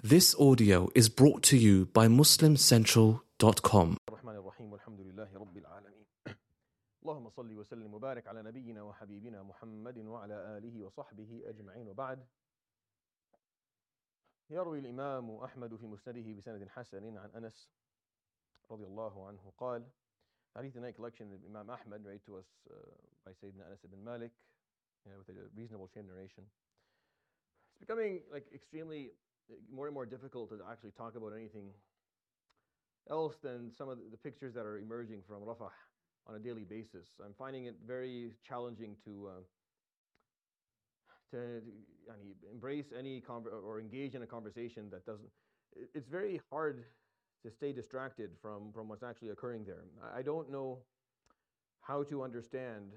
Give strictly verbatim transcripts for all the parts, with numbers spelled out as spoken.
This audio is brought to you by muslim central dot com. الرحمن الرحيم والحمد لله رب العالمين اللهم صل وسلم وبارك على نبينا وحبيبنا محمد وعلى آله وصحبه أجمعين وبعد. يروي الإمام أحمد في مسنده بسند حسن عن أنس رضي الله عنه قال, hadith in a collection of Imam Ahmad read to us uh, by Sayyidina Anas ibn Malik, you know, with a reasonable chain narration. It's becoming like extremely more and more difficult to actually talk about anything else than some of the pictures that are emerging from Rafah on a daily basis. I'm finding it very challenging to uh, to uh, embrace any conver- or engage in a conversation that doesn't. It's very hard to stay distracted from from what's actually occurring there. I don't know how to understand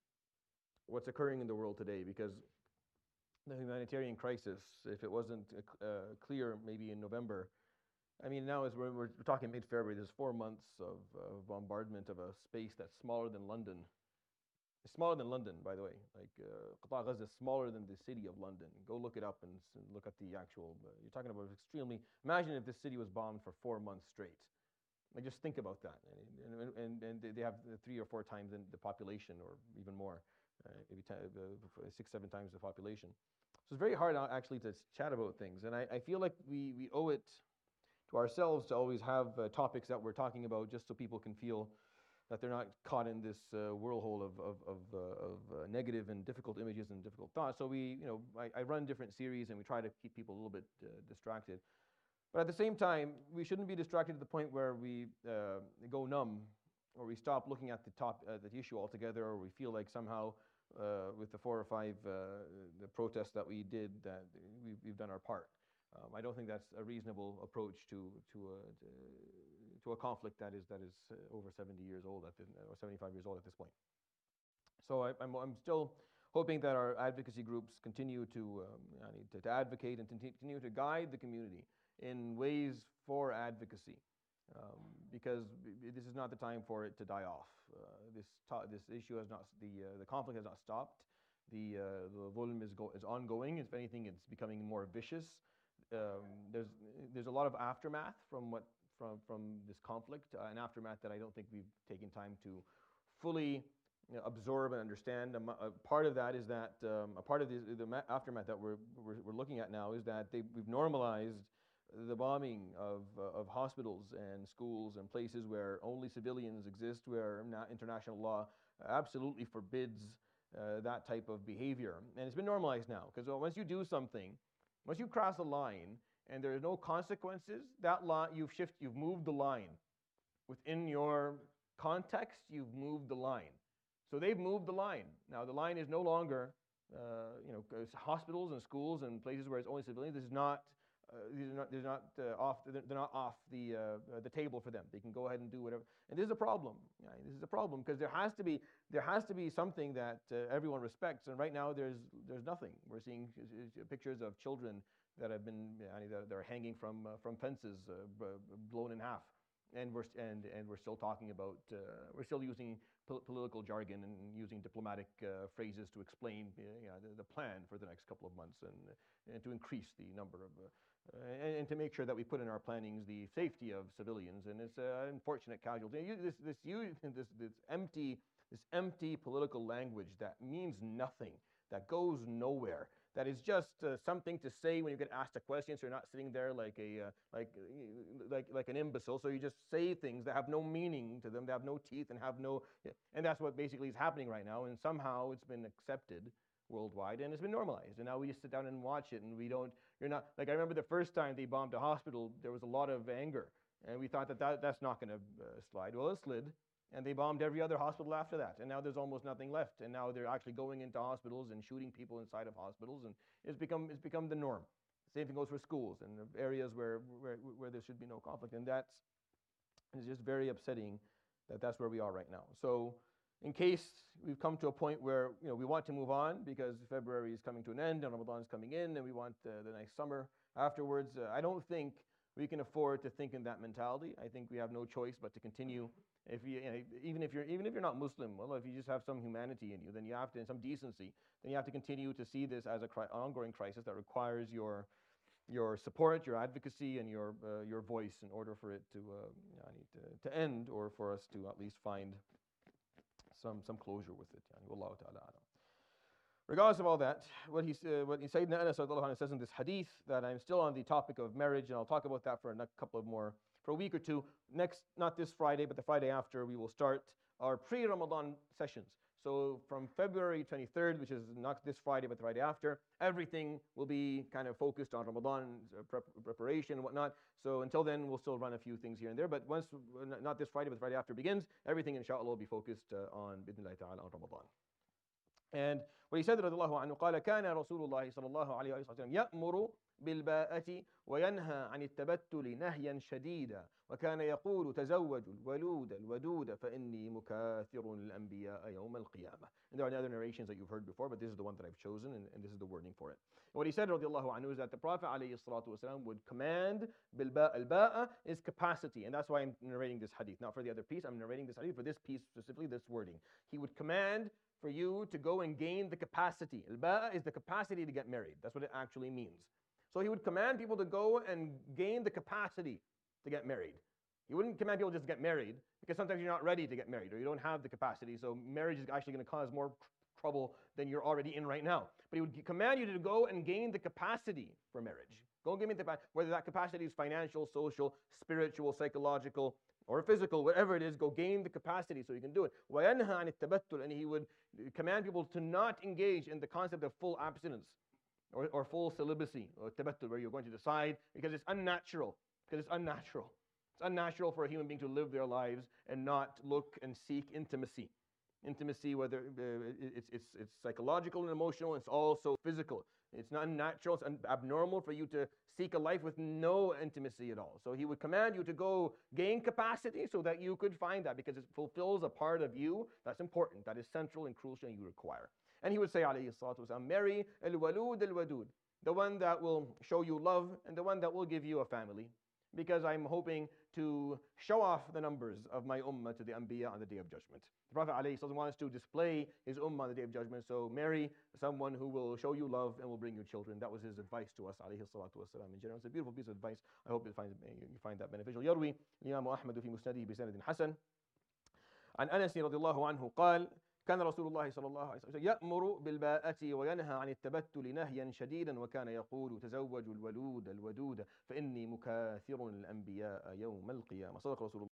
what's occurring in the world today, because the humanitarian crisis, if it wasn't uh, clear maybe in November, I mean, now as we're, we're talking mid-February, there's four months of, of bombardment of a space that's smaller than London. It's smaller than London, by the way. Like, uh, Qata Gaza is smaller than the city of London. Go look it up and, and look at the actual, uh, you're talking about extremely, imagine if this city was bombed for four months straight. Like, just think about that. And, and, and they have three or four times the population, or even more, uh, maybe ten, uh, six, seven times the population. So it's very hard actually to chat about things. And I, I feel like we, we owe it to ourselves to always have uh, topics that we're talking about, just so people can feel that they're not caught in this uh, whirlpool of, of, of, uh, of uh, negative and difficult images and difficult thoughts. So we, you know, I, I run different series and we try to keep people a little bit uh, distracted. But at the same time, we shouldn't be distracted to the point where we uh, go numb, or we stop looking at the top, uh, the issue altogether, or we feel like somehow uh, with the four or five uh, the protests that we did, that we've, we've done our part. Um, I don't think that's a reasonable approach to to a, to a conflict that is that is uh, over seventy years old at the, or seventy-five years old at this point. So I, I'm I'm still hoping that our advocacy groups continue to um, to, to advocate and to continue to guide the community in ways for advocacy, um, because this is not the time for it to die off. Uh, this this issue has not the uh, the conflict has not stopped. The uh, the dhulm is go- is ongoing. If anything, it's becoming more vicious. Um, there's there's a lot of aftermath from what from from this conflict, uh, an aftermath that I don't think we've taken time to fully you know, absorb and understand. Um, a part of that is that um, a part of the, the ma- aftermath that we're, we're we're looking at now is that they, we've normalized the bombing of uh, of hospitals and schools and places where only civilians exist, where international law absolutely forbids uh, that type of behavior, and it's been normalized now, because once you do something, once you cross a line and there are no consequences, that line, you've shifted, you've moved the line. Within your context, you've moved the line. So they've moved the line. Now the line is no longer, uh, you know, hospitals and schools and places where it's only civilians. This is not, uh, these are not, they're not uh, off. They're not off the uh, the table for them. They can go ahead and do whatever. And this is a problem. Yeah, this is a problem, because there has to be there has to be something that uh, everyone respects. And right now there's there's nothing. We're seeing pictures of children that have been that are hanging from uh, from fences, uh, blown in half, and we're and and we're still talking about uh, we're still using pol- political jargon and using diplomatic uh, phrases to explain uh, you know, the, the plan for the next couple of months, and and to increase the number of uh, uh, and, and to make sure that we put in our plannings the safety of civilians. And it's an unfortunate casualty. This this this this empty this empty political language that means nothing, that goes nowhere, that is just uh, something to say when you get asked a question, so you're not sitting there like a uh, like like like an imbecile. So you just say things that have no meaning to them, that have no teeth and have no, and that's what basically is happening right now. And somehow it's been accepted worldwide and it's been normalized. And now we just sit down and watch it, and we don't. You're not like I remember the first time they bombed a hospital, there was a lot of anger, and we thought that, that that's not going to uh, slide. Well, it slid. And they bombed every other hospital after that. And now there's almost nothing left. And now they're actually going into hospitals and shooting people inside of hospitals. And it's become, it's become the norm. Same thing goes for schools and areas where, where, where there should be no conflict. And that's it's just very upsetting that that's where we are right now. So in case we've come to a point where you know, we want to move on, because February is coming to an end and Ramadan is coming in, and we want uh, the nice summer afterwards, uh, I don't think we can afford to think in that mentality. I think we have no choice but to continue. If you, you know, even if you're even if you're not Muslim, well, if you just have some humanity in you, then you have to, and some decency, then you have to continue to see this as a cri- ongoing crisis that requires your your support, your advocacy, and your uh, your voice in order for it to, uh, yani, to to end, or for us to at least find some some closure with it. Yani, Wallahu ta'ala a'lam. Regardless of all that, what he uh, what Sayyidina Anas says in this hadith, that I'm still on the topic of marriage, and I'll talk about that for a couple of more, for a week or two. Next, not this Friday, but the Friday after, we will start our pre-Ramadan sessions. So from February twenty-third, which is not this Friday, but the Friday after, everything will be kind of focused on Ramadan prep preparation and whatnot. So until then, we'll still run a few things here and there. But once, not this Friday, but the Friday after begins, everything, inshallah, will be focused uh, on, bidnillahi ta'ala, on Ramadan. And what he said, رضي الله عنه, قال كان رسول الله صلى الله عليه وسلم يأمر بالباءة وينهى عن التبتل نهيا شديدا وكان يقول تزوجوا الولود الودود فإني مكاثر الأنبياء يوم القيامة. And there are other narrations that you've heard before, but this is the one that I've chosen, and, and this is the wording for it. And what he said, رضي الله عنه, is that the Prophet عليه الصلاة والسلام would command بالباء. الباء is capacity, and that's why I'm narrating this hadith. Not for the other piece, I'm narrating this hadith for this piece specifically, this wording. He would command for you to go and gain the capacity. Al-ba'a is the capacity to get married. That's what it actually means. So he would command people to go and gain the capacity to get married. He wouldn't command people just to get married, because sometimes you're not ready to get married, or you don't have the capacity, so marriage is actually going to cause more trouble than you're already in right now. But he would command you to go and gain the capacity for marriage. Go and give me the capacity, whether that capacity is financial, social, spiritual, psychological, or physical, whatever it is, go gain the capacity so you can do it. وَيَنْهَى عَنِ التَّبَتُّلِ, and he would command people to not engage in the concept of full abstinence or, or full celibacy, or tabattul, where you're going to decide, because it's unnatural. Because it's unnatural. It's unnatural for a human being to live their lives and not look and seek intimacy. Intimacy, whether uh, it's, it's, it's psychological and emotional, it's also physical. It's not unnatural, it's un abnormal for you to seek a life with no intimacy at all. So he would command you to go gain capacity so that you could find that, because it fulfills a part of you that's important, that is central and crucial, and you require. And he would say, alayhi salatu wasalam, marry al-walud al-wadud, the one that will show you love and the one that will give you a family, because I'm hoping to show off the numbers of my ummah to the anbiya on the Day of Judgment. The Prophet ﷺ wants to display his ummah on the Day of Judgment, so marry someone who will show you love and will bring you children. That was his advice to us, alayhi salatu wasalam. In general, it's a beautiful piece of advice. I hope you find, you find that beneficial. يروي الإمام أحمد في مسنده بسند حسن عن أنس رضي الله عنه قال كان رسول الله صلى الله عليه وسلم يأمر بالباءة وينهى عن التبتل نهيا شديدا وكان يقول تزوجوا الولود الودود فإني مكاثر الأنبياء يوم القيامة. صدق رسول الله.